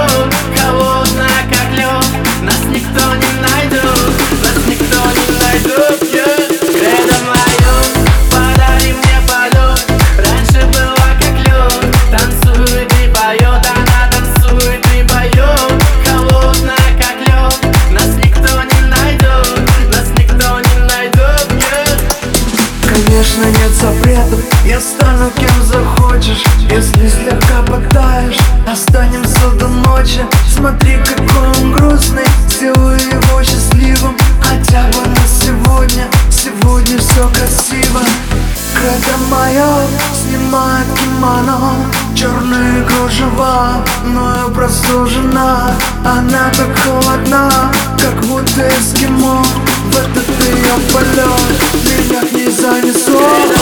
поет, холодная как лед. Нас никто не найдет, нас никто не найдет. Кредо мое, подари мне полет. Раньше была как лед, танцует и поет, она танцует и поет. Холодная как лед, нас никто не найдет, нас никто не найдет. Конечно, нет запретов, я стану кем захочешь. Если слегка потаешь, останемся до ночи. Смотри, какой он грустный, сделаю его счастливым. Хотя бы на сегодня, сегодня все красиво. Кредо мое снимает кимоно, черные кружева, но я простужена. Она так холодна, как будто эскимо. В этот ее полет меня к ней занесло.